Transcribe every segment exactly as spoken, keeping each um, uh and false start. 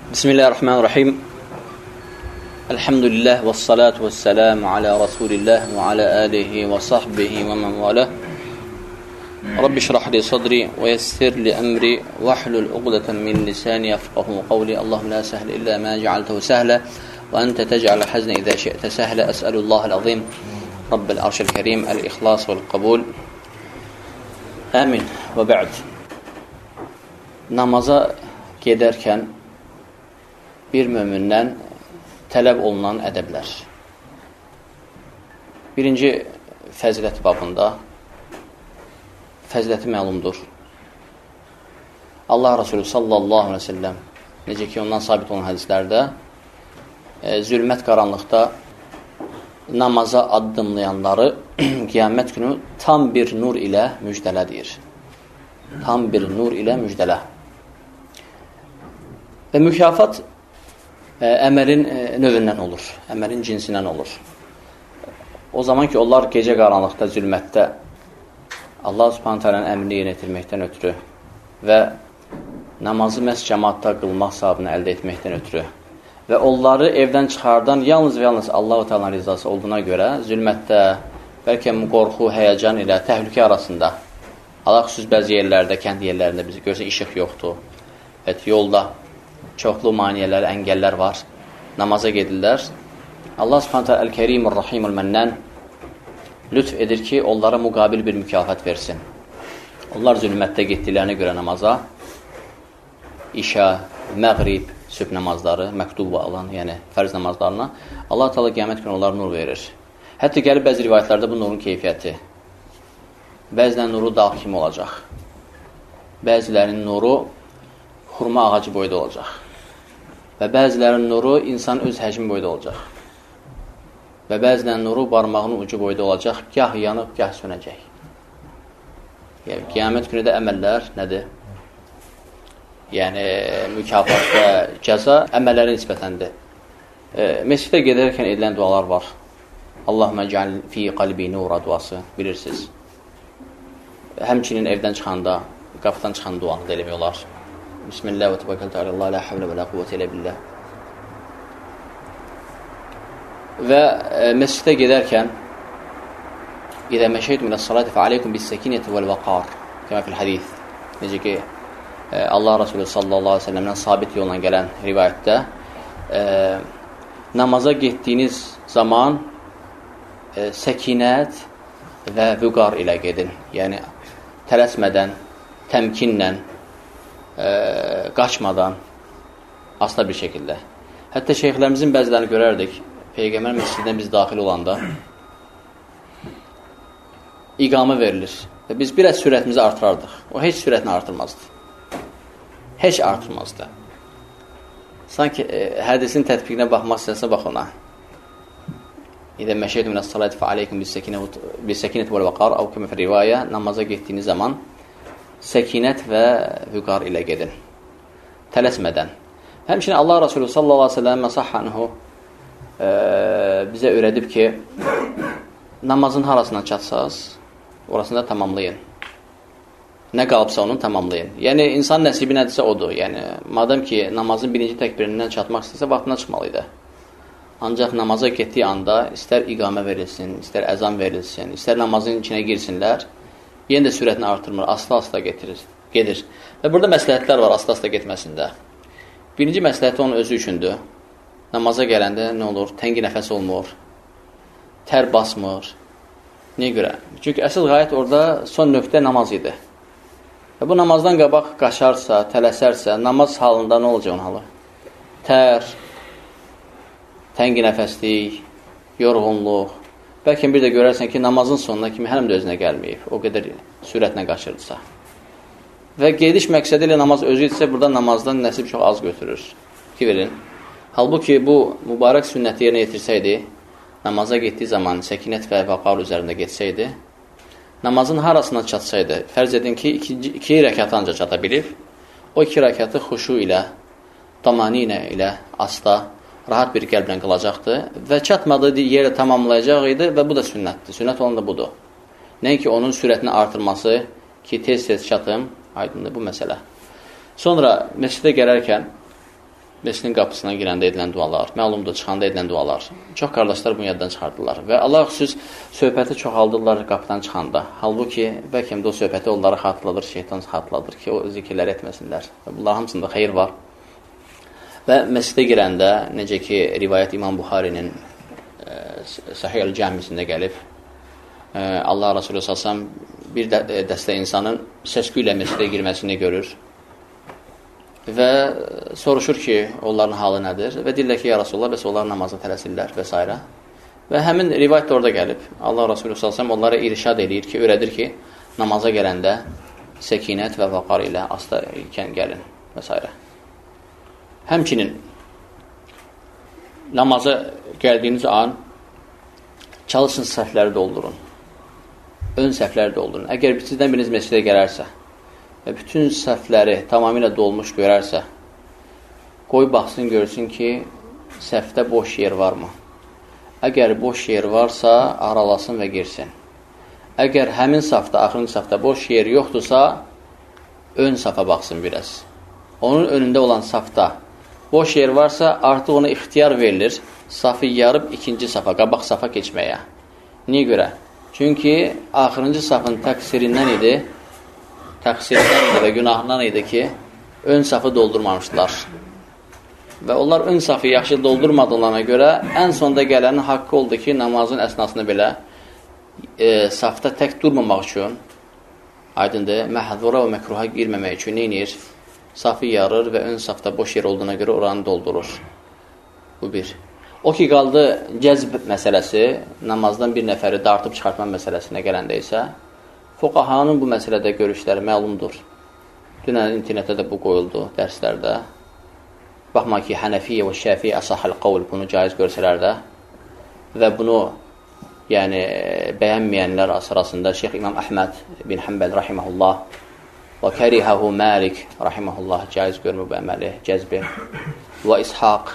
Bismillahirrahmanirrahim. Elhamdülillah və salatu və selamu alə Rasulillah və alə alihi və sahbihi və mən valah. Rabbi şrah li sadri və yessir li əmri və hlul uqdatan min lisani yafqahu qawli. Allahum la sahla illa ma ja'altahu sahla və ente tec'al hazna idha shi'ta sahla. Es'alullahal azim Rabbil arşil kerim el-ihlas vel qabul. Amin və ba'd. Namaza gedərkən bir mömindən tələb olunan ədəblər. Birinci fəziləti babında fəziləti məlumdur. Allah Resulü sallallahu aleyhi ve sellem necə ki ondan sabit olan hədislərdə e, zülmət qaranlıqda namaza addımlayanları qiyamət günü tam bir nur ilə müjdələ deyir. Tam bir nur ilə müjdələ. Və mükafat əməlin növündən olur, əməlin cinsindən olur. O zaman ki, onlar gecə qaranlıqda, zülmətdə Allah Subhanahu taala'nın əmrini yerinə yetirməkdən ötürü və namazı məhz cəmaatda qılmaq savabını əldə etməkdən ötürü və onları evdən çıxardan yalnız və yalnız Allah Taala'nın rizası olduğuna görə zülmətdə, bəlkə qorxu, həyəcan ilə təhlükə arasında, Allah xüsus bəzi yerlərdə, kənd yerlərində bizi görsə işıq yoxdur və yolda çoxlu maniyələr, əngəllər var. Namaza gedirlər. Allah Subhanahu taala el-Kerimur Rahimul Mennan lütf edir ki, onlara müqabil bir mükafat versin. Onlar zülmətdə getdiklərinə görə namaza, işa, məğrib, sübh namazları, məktub olan, yəni fərz namazlarına Allah Taala qiyamət günü onlara nur verir. Hətta gəlib bəzi rivayətlərdə bu nurun keyfiyyəti. Bəzilər nuru dağ kimi olacaq. Bəzilərinin nuru xurma ağacı boyda olacaq. Və bəzilərin nuru insan öz həcmi boyda olacaq. Və bəzilərin nuru barmağının ucu boyda olacaq, gah yanıb, gah sönəcək. Yəni, qiyamət günü də əməllər nədir? Yəni, mükafat və cəza əməllərin nisbətəndir. E, Məscidə gedərkən edilən dualar var. Allahümə cəal fi qalbi nura duası, bilirsiniz. Həmçinin evdən çıxanda, qapıdan çıxan duanı da eləmək olar. Bismillah və təvəkkəltü alallah, la havlə və la quvvətə ilə billah. Və e, məscidə gedərkən İzə məşəytum ilə salati fə aleykum bis-səkinəti vəl-vəqar kəmə fil hədis. Necə ki e, Allah Resulü sallallahu aleyhi ve sellemdən sabit yolla gələn rivayətdə e, namaza getdiyiniz zaman e, səkinət və vüqar ilə gedin. Yəni tələsmədən, təmkinlə, e, qaçmadan, asla bir şəkildə. Hətta şeyxlərimizin bəzilərini görərdik. Peyğəmbər məscidinə biz daxil olanda iqamə verilir. Və biz biraz sürətimizi artırardıq. O heç sürətini artırmazdı. Heç artırmazdı. Sanki e, hədisin tətbiqinə baxmaq istəsə, bax ona. İdə məşəytum ilə salati fə aleykum bis-səkinəti vəl-vəqar əv kəmə fil rivayə, namaza getdiyiniz zaman səkinət və vüqar ilə gedin. Tələsmədən. Həmçinin Allah Resulü sallallahu aleyhi ve sellem məsəhhanhu e, bizə öyrədib ki, namazın harasından çatsaz, orasında tamamlayın. Nə qalıbsa onu tamamlayın. Yəni, insan nəsibi nədirsə odur. Yəni, madəm ki, namazın birinci təkbirindən çatmaq istəsə, vaxtına çıxmalıydı. Ancaq namaza getdiyi anda istər iqamə verilsin, istər əzan verilsin, istər namazın içinə girsinlər, yenə də sürətini artırmır, asla-asla getirir, gedir. Və burada məsləhətlər var asla-asla getməsində. Birinci məsləhəti onun özü üçündür. Namaza gələndə nə olur? Təngi nəfəs olmur, tər basmır. Niyə görə? Çünki əsl qayət orada son nöqtə namaz idi. Və bu namazdan qabaq qaçarsa, tələsərsə, namaz halında nə olacaq onun halı? Tər, təngi nəfəslik, yorğunluq. Bəlkə bir də görərsən ki, namazın sonuna kimi həm də özünə gəlməyib. O qədər sürətlə qaçırdısa. Və gediş məqsədi ilə namaz özü etsə, burada namazdan nəsib çox az götürür. Ki verin. Halbuki bu mübarək sünnəti yerinə yetirsəydi, namaza getdiyi zaman səkinət və vəqar üzərində getsəydi, namazın harasına çatsaydı, fərz edin ki, iki, iki rəkatı ancaq çata bilib, o iki rəkatı xuşu ilə, tamaninə ilə, asla, rahat bir qəlblə qılacaqdı və çatmadığı yerə tamamlayacaq idi və bu da sünnətdir. Sünnət olan da budur. Nəinki onun sürətini artırması ki, tez-tez çatım, aydındır bu məsələ. Sonra məscidə gələrkən Məscidin qapısına girəndə edilən dualar, məlumdur, çıxanda edilən dualar. Çox qardaşlar bunu yaddan çıxardılar və Allah xüsus söhbəti çoxaldırlar qapıdan çıxanda. Halbuki bəlkə də o söhbəti onlara xatırladır, şeytan xatırladır ki, o zikirləri etməsinlər. Bunlar hamısında xeyir var. Və məscidə girəndə, necə ki, rivayət İmam Buxarinin e, Sahih el-Cəmisində gəlib, e, Allah Resulü salsam bir də, e, dəstə insanın səskü ilə məscidə girməsini görür və soruşur ki, onların halı nədir? Və deyirlər ki, ya Rasulullah, bəs onlar namaza tələsirlər və s. Və həmin rivayət də orada gəlib. Allah Resulü salsam onlara irşad edir ki, öyrədir ki, namaza gələndə səkinət və vaqar ilə asta ikən gəlin və s. Həmçinin namaza gəldiyiniz an çalışın səhvləri doldurun. Ön səhvləri doldurun. Əgər sizdən biriniz məscidə gələrsə və bütün səhvləri tamamilə dolmuş görərsə, qoy baxsın, görsün ki, səhvdə boş yer varmı? Əgər boş yer varsa, aralasın və girsin. Əgər həmin safda, axırıncı safda boş yer yoxdursa, ön safa baxsın biraz. Onun önündə olan safda boş yer varsa, artıq ona ixtiyar verilir, safı yarıb ikinci safa, qabaq safa keçməyə. Niyə görə? Çünki axırıncı safın təqsirindən idi, təqsirindən idi və günahından idi ki, ön safı doldurmamışdılar. Və onlar ön safı yaxşı doldurmadığına görə ən sonda gələnin haqqı oldu ki, namazın əsnasını belə e, safda tək durmamaq üçün, aydındır, məhzura və məkruha girməmək üçün neynir? Safı yarır və ön safda boş yer olduğuna görə oranı doldurur. Bu bir. O ki, qaldı cəzb məsələsi, namazdan bir nəfəri dartıb çıxartma məsələsinə gələndə isə, fuqahanın bu məsələdə görüşləri məlumdur. Dünən internetdə də bu qoyuldu dərslərdə. Baxma ki, Hənəfiyyə və Şəfiyyə əsahəl qavl bunu caiz görsələr də və bunu yəni, bəyənməyənlər sırasında Şeyx İmam Əhməd bin Həmbəl rahiməhullah və kərihəhu Məlik rahiməhullah caiz görmür bu əməli, cəzbi və İshaq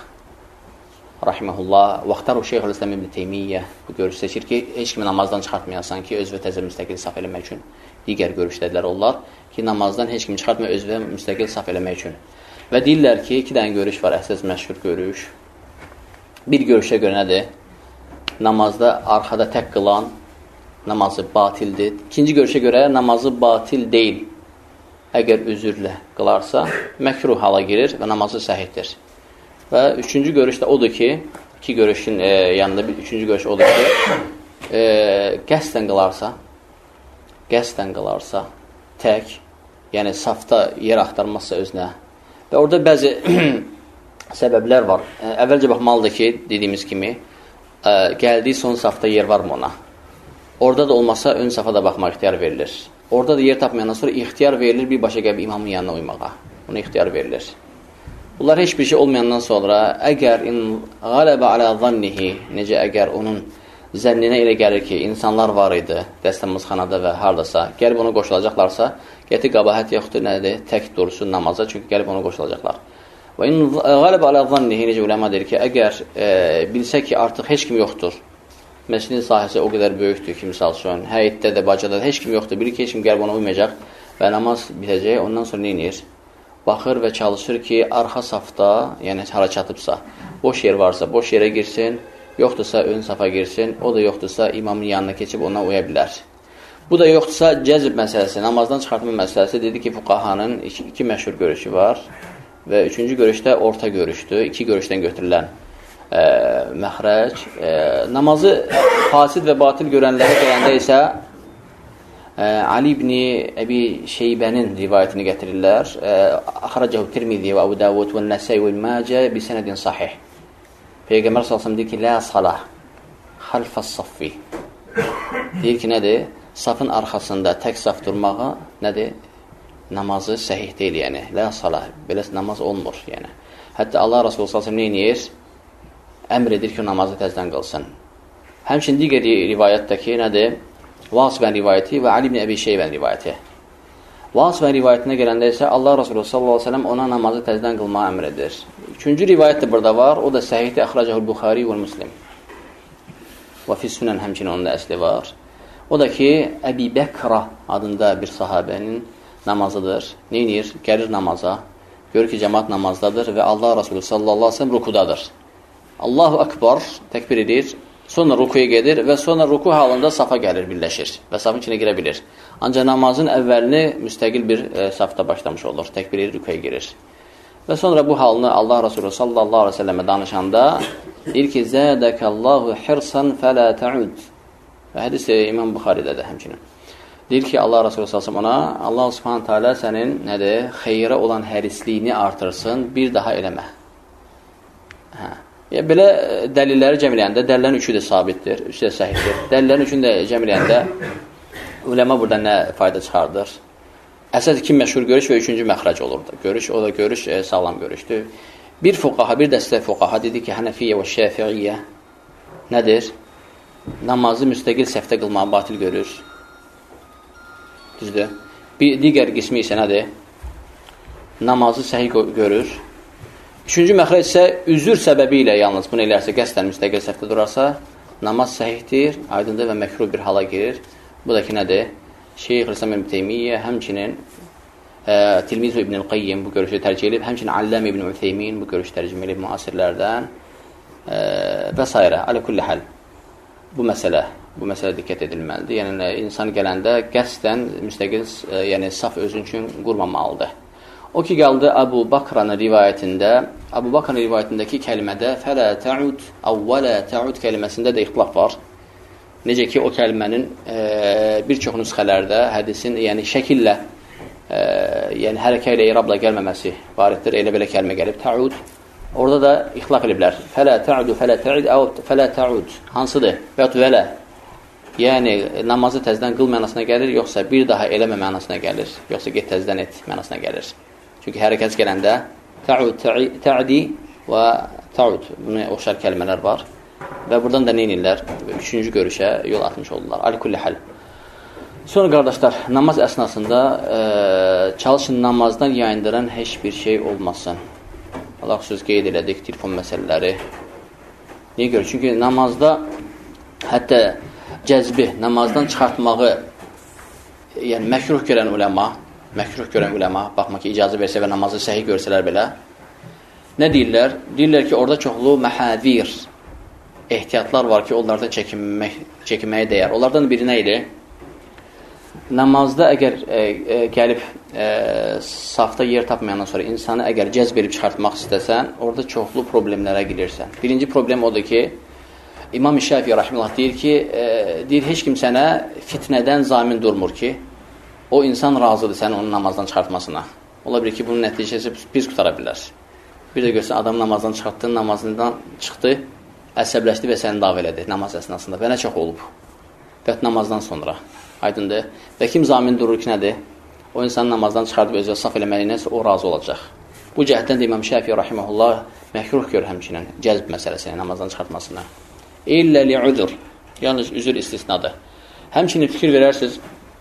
rahiməhullah və xtaru Şeyxülislam İbn Teymiyyə bu görüş seçir ki, heç kimi namazdan çıxartmayasan ki, özvə təzə müstəqil saf eləmək üçün digər görüşdədilər onlar ki, namazdan heç kimi çıxartmaya özvə müstəqil saf eləmək üçün. Və deyirlər ki, iki dənə görüş var, əsas məşhur görüş. Bir görüşə görə nədir? Namazda arxada tək qılan namazı batildir. İkinci görüşə görə namazı batil deyil. Əgər üzürlə qılarsa, məkruh hala girir və namazı səhihdir. Və üçüncü görüş də odur ki, iki görüşün e, yanında bir üçüncü görüş odur ki, e, qəsdən qılarsa, qəsdən qılarsa, tək, yəni safda yer axtarmazsa özünə. Və orada bəzi səbəblər var. Əvvəlcə baxmalıdır ki, dediyimiz kimi, ə, gəldiyi son safda yer varmı ona? Orada da olmasa, ön safa da baxmaq ixtiyar verilir. Orada da yer tapmayandan sonra ixtiyar verilir bir başa gəlib imamın yanına uymağa. Ona ixtiyar verilir. Bunlar heç bir şey olmayandan sonra, əgər in qaləbə alə zannihi, necə əgər onun zənninə elə gəlir ki, insanlar var idi dəstəmizxanada və hardasa, gəlib ona qoşulacaqlarsa, qəti qabahət yoxdur, nədir? Tək dursun namaza, çünki gəlib ona qoşulacaqlar. Və in qaləbə alə zannihi, necə uləma deyir ki, əgər e, bilsə ki, artıq heç kim yoxdur, məscidin sahəsi o qədər böyükdür ki, misal üçün, həyətdə də, bacada da heç kim yoxdur, bilir ki, heç kim gəlib ona uymayacaq və namaz bitəcək, ondan sonra neyinir? Baxır və çalışır ki, arxa safda, yəni hara çatıbsa, boş yer varsa, boş yerə girsin, yoxdursa ön safa girsin, o da yoxdursa imamın yanına keçib ona uya bilər. Bu da yoxdursa cəzb məsələsi, namazdan çıxartma məsələsi, dedi ki, fuqahanın iki, iki məşhur görüşü var və üçüncü görüşdə orta görüşdür, iki görüşdən götürülən e, məxrəc. E, namazı fasid və batil görənlərə gələndə isə e, Ali ibn Əbi Şeybənin rivayətini gətirirlər. Axracəhu Tirmizi və Əbu Davud və Nəsəy və Macə bi sənədin sahih. Peyğəmbər sallallahu deyir ki, la salah xalfas saffi. Deyir ki, nədir? Safın arxasında tək saf durmağa nədir? Namazı səhih deyil, yəni. La salah, belə namaz olmur, yəni. Hətta Allah Resulü sallallahu əleyhi və səlləm nə edir? Əmr edir ki, namazı təzdən qılsın. Həmçinin digər rivayətdə ki, nədir? Vasibən rivayəti və Ali ibn Əbi Şeybən rivayəti. Vasibən rivayətinə gələndə isə Allah Resulü sallallahu əleyhi və səlləm ona namazı təzdən qılmağı əmr edir. Üçüncü rivayət də burada var, o da səhihdir, əxracəhul Buxari və Müslim. Və fissünən həmçinin onun da əsli var. O da ki, Əbi Bəkra adında bir sahabənin namazıdır. Neynir? Gəlir namaza görür ki, cəmaat namazdadır və Allah Rasulü sallallahu aleyhi ve sellem rukudadır. Allahu Akbar təkbir edir, sonra rukuya gedir və sonra ruku halında safa gəlir, birləşir və safın içine girə bilir. Ancaq namazın əvvəlini müstəqil bir e, safda başlamış olur, təkbir edir, rukuya girir. Və sonra bu halını Allah Rasulü sallallahu aleyhi ve sellem'e danışanda deyir ki, zədəkəllahu hirsan fələ təud. Və hədis İmam Buxari'də də həmçinin. Deyir ki, Allah Rasulü sallallahu aleyhi ve sellem ona, Allah subhanahu teala sənin nədir, xeyrə olan hərisliyini artırsın, bir daha eləmə. Hə. Ya, belə dəlilləri cəmləyəndə, dəlillərin üçü də sabitdir, üçü də səhiddir. Dəlillərin üçünü də cəmləyəndə uləma burada nə fayda çıxardır? Əsas iki məşhur görüş və üçüncü məxrac olurdu. Görüş, o da görüş e, sağlam görüşdür. Bir fuqaha, bir dəstə fuqaha dedi ki, Hənəfiyyə və Şəfiiyyə nədir? Namazı müstəqil səfdə qılmağı batil görür. Düzdür. Bir digər qismi isə nədir? Namazı səhih görür. Üçüncü məxrəc isə üzür səbəbi ilə yalnız bunu eləərsə, qəsdən müstəqil səhvdə durarsa, namaz səhihdir, aydındır və məkruh bir hala girir. Bu da ki, nədir? Şeyx İslam İbn Teymiyyə, həmçinin e, Tilmiz İbn Qayyim bu görüşü tərcih edib, həmçinin Alləm İbn Ütheymin bu görüşü tərcih edib müasirlərdən e, və s. Alə kulli həl. Bu məsələ, bu məsələ diqqət edilməlidir. Yəni, insan gələndə qəsdən müstəqil, e, yəni saf özün üçün qurmamalıdır. O ki, qaldı Əbu Bakranın rivayətində, Əbu Bakranın rivayətindəki kəlmədə fələ təud, əvvələ təud kəlməsində də ixtilaf var. Necə ki, o kəlmənin e, bir çox nüsxələrdə hədisin, yəni şəkillə, e, yəni hərəkə ilə, irabla gəlməməsi variddir. Elə belə kəlmə gəlib, təud. Orada da ixtilaf ediblər. Fələ təudu, fələ təud, fələ təud. Hansıdır? Və ya vələ. Yəni, namazı təzdən qıl mənasına gəlir, yoxsa bir daha eləmə mənasına gəlir, yoxsa get təzdən et mənasına gəlir. Çünki hərəkət gələndə təud, tə'di və təud. Buna oxşar kəlmələr var. Və buradan da neynirlər? Üçüncü görüşə yol atmış oldular. Alikulli həl. Sonra qardaşlar, namaz əsnasında e, çalışın namazdan yayındıran heç bir şey olmasın. Allah söz qeyd elədik, telefon məsələləri. Niyə görə? Çünki namazda hətta cəzbi, namazdan çıxartmağı yəni məkruh görən uləma, məkruh görən uləma, baxma ki, icazə versə və namazı səhih görsələr belə, nə deyirlər? Deyirlər ki, orada çoxlu məhəvir, ehtiyatlar var ki, onlardan çəkinmək, çəkinməyə dəyər. Onlardan biri nə idi? Namazda əgər e, e, gəlib e, safda yer tapmayandan sonra insanı əgər cəzb edib çıxartmaq istəsən, orada çoxlu problemlərə girərsən. Birinci problem odur ki, İmam Şafii rahimehullah deyir ki, e, deyir, heç kim sənə fitnədən zamin durmur ki, o insan razıdır sənin onun namazdan çıxartmasına. Ola bilir ki, bunun nəticəsi pis qutara bilər. Bir də görsən, adam namazdan çıxartdı, namazından çıxdı, əsəbləşdi və səni dav elədi namaz əsnasında. Və nə çox olub? Və namazdan sonra. Aydındır. Və kim zamin durur ki, nədir? O insan namazdan çıxardıb özü saf eləməliyinəsə o razı olacaq. Bu cəhətdən də İmam Şafii rahimehullah məkruh görür həmçinin cəzb məsələsini, namazdan çıxartmasına. İllə li'udur. Yalnız üzür istisnadır. Həmçinin fikir verərsiniz,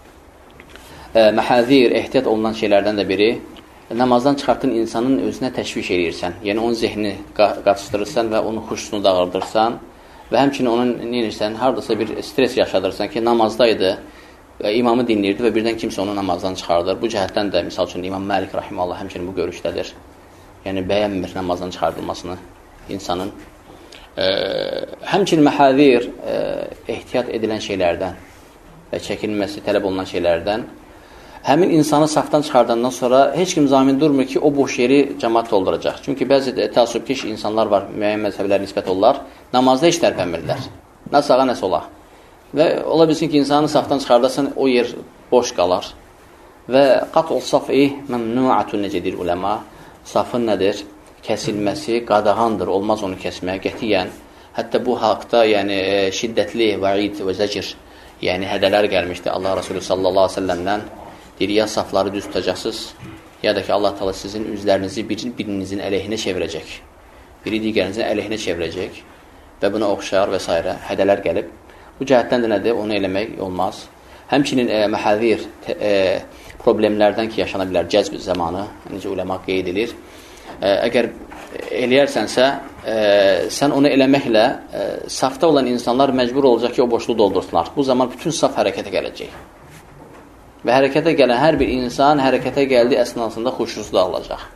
e, məhəzir, ehtiyat olunan şeylərdən də biri, namazdan çıxartdığın insanın özünə təşviş edirsən. Yəni, onun zehnini qaçışdırırsan və onun xuşsunu dağıldırsan və həmçinin onun neyirsən, haradasa bir stres yaşadırsan ki, namazdaydı, imamı dinləyirdi və birdən kimsə onu namazdan çıxardır. Bu cəhətdən də, misal üçün, İmam Məlik rahimehullah həmçinin bu görüşdədir. Yəni, bəyənmir namazdan çıxardılmasını insanın. E, həmçinin məhəzir, e, ehtiyat edilən şeylərdən və çəkinməsi tələb olunan şeylərdən həmin insanı safdan çıxardandan sonra heç kim zamin durmur ki, o boş yeri cəmaat dolduracaq. Çünki bəzi təəssübkeş insanlar var, müəyyən məzhəblər nisbət olurlar, namazda heç tərpənmirlər. Nə sağa, nə sola. Və ola bilsin ki, insanı safdan çıxardasan, o yer boş qalar. Və qat'u saf'i məmnu'atun necə deyir uləma, safın nədir? Kəsilməsi qadağandır, olmaz onu kəsməyə, qətiyyən. Hətta bu haqda yəni, şiddətli vəid və zəcir, yəni hədələr gəlmişdi Allah Resulü sallallahu aleyhi ve sellemdən. Deyir, ya safları düz tutacaqsınız, ya da ki, Allah Teala sizin üzlərinizi birinizin əleyhinə çevirəcək. Biri digərinizin əleyhinə çevirəcək və buna oxşar və s. hədələr gəlib. Bu cəhətdən də nədir? Onu eləmək olmaz. Həmçinin e, məhəzir e, problemlərdən ki, yaşana bilər cəzb zamanı, necə uləma qeyd edilir. E, əgər eləyərsənsə, e, sən onu eləməklə e, safda olan insanlar məcbur olacaq ki, o boşluğu doldursunlar. Bu zaman bütün saf hərəkətə gələcək. Və hərəkətə gələn hər bir insan hərəkətə gəldiyi əsnasında xuşusu dağılacaq.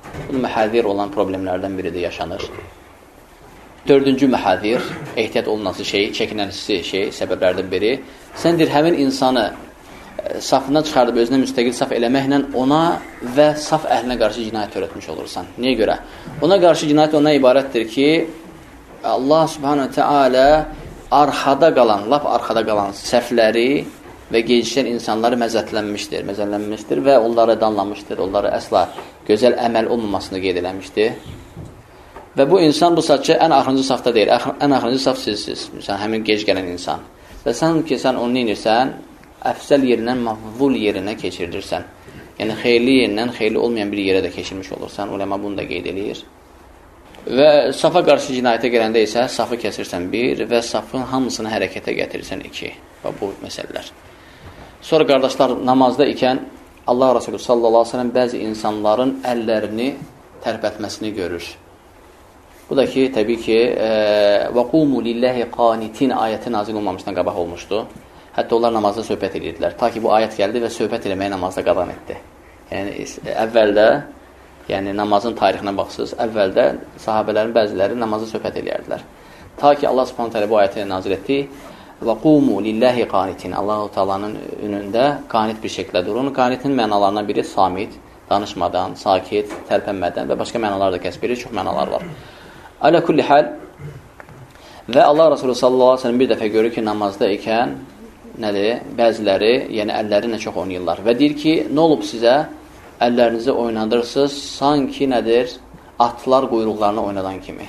Bu məhəzir olan problemlərdən biri də yaşanır. Dördüncü məhəzir, ehtiyat olunması şey, çəkinəlisi şey, səbəblərdən biri. Sən deyir, həmin insanı safından çıxardıb özünə müstəqil saf eləməklə ona və saf əhlinə qarşı cinayət törətmiş olursan. Niyə görə? Ona qarşı cinayət ondan ibarətdir ki, Allah subhanahu teala arxada qalan, lap arxada qalan səhvləri və gecikən insanları məzətlənmişdir, məzəllənmişdir və onları danlamışdır, onları əsla gözəl əməl olmamasını qeyd eləmişdir. Və bu insan bu saat ki, ən axırıncı safda deyil, ən axırıncı saf sizsiz, məsələn, həmin gec gələn insan. Və sən ki, sən onu inirsən, əfsəl yerindən məhvul yerinə keçirilirsən. Yəni, xeyli yerindən xeyli olmayan bir yerə də keçirmiş olursan, uləma bunu da qeyd edir. Və safa qarşı cinayətə gələndə isə safı kəsirsən bir və safın hamısını hərəkətə gətirirsən iki. Və bu məsələlər. Sonra qardaşlar, namazda ikən Allah Resulü sallallahu aleyhi ve sellem bəzi insanların əllərini tərpətməsini görür. Bu da ki, təbii ki, وَقُومُ لِلَّهِ قَانِتِينَ ayəti nazil olmamışdan qabaq olmuşdu. Hətta onlar namazda söhbət edirdilər. Ta ki, bu ayət gəldi və söhbət eləməyi namazda qadan etdi. Yəni, əvvəldə, yəni namazın tarixinə baxsınız, əvvəldə sahabələrin bəziləri namazda söhbət edərdilər. Ta ki, Allah subhanahu teala bu ayəti nazil etdi. وَقُومُ لِلَّهِ قَانِتِينَ Allah-u Teala'nın önündə qanit bir şəkildə durun. Qanitin mənalarından biri samit, danışmadan, sakit, tərpənmədən və başqa mənalar da kəsb edir. Çox mənalar var. Alə kulli hal və Allah Resulü sallallahu aleyhi ve sellem bir dəfə görür ki, namazda ikən nədir? Bəziləri, yəni əllərinlə çox oynayırlar və deyir ki, nə olub sizə? Əllərinizi oynadırsınız, sanki nədir? Atlar quyruqlarını oynadan kimi.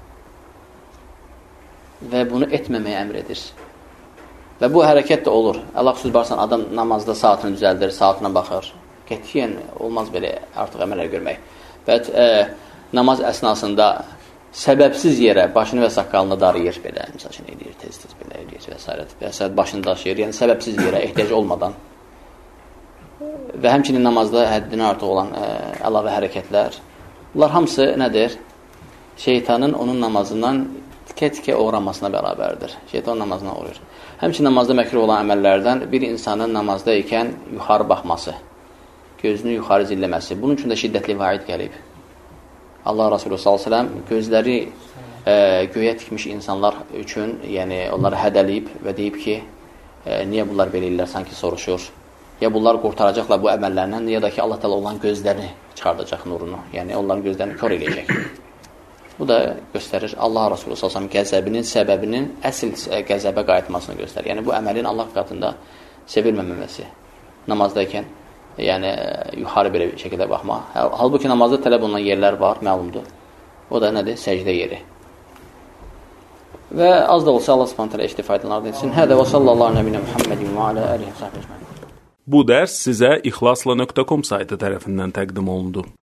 Və bunu etməməyə əmr edir. Və bu hərəkət də olur. Allah xüsus barsan, adam namazda saatını düzəldir, saatına baxır. Qətiyyən olmaz belə artıq əmrlər görmək. Və e, namaz əsnasında səbəbsiz yerə başını və saqqalını darıyır belə, misal üçün edir, tez-tez belə edir və s. və s. başını daşıyır, yəni səbəbsiz yerə, ehtiyac olmadan və həmçinin namazda həddinə artıq olan ə, əlavə hərəkətlər, bunlar hamısı nədir? Şeytanın onun namazından tikə-tikə uğramasına bərabərdir. Şeytan namazına uğrayır. Həmçinin namazda məkruh olan əməllərdən bir insanın namazda ikən yuxarı baxması, gözünü yuxarı zilləməsi, bunun üçün də şiddətli vaid gəlib. Allah Resulü sallallahu aleyhi ve sellem gözləri e, göyə tikmiş insanlar üçün, yəni onları hədəliyib və deyib ki, e, niyə bunlar belə eləyirlər, sanki soruşur. Ya bunlar qurtaracaqlar bu əməllərindən, ya da ki, Allah Teala olan gözlərini çıxardacaq nurunu, yəni onların gözlərini kör eləyəcək. Bu da göstərir Allah Resulü sallallahu aleyhi ve sellem qəzəbinin, səbəbinin əsl qəzəbə qayıtmasını göstərir. Yəni bu əməlin Allah qatında sevilməməməsi namazdayken. Yəni, yuxarı belə bir şəkildə baxmaq. Halbuki namazda tələb olunan yerlər var, məlumdur. O da nədir? Səcdə yeri. Və az da olsa Allah subhanahu teala işdə faydalanır etsin. Hədə və sallallahu nəbinə Muhammedin və alə əlihi sahbihi. Bu dərs sizə ixlasla nöqtə com saytı tərəfindən təqdim olundu.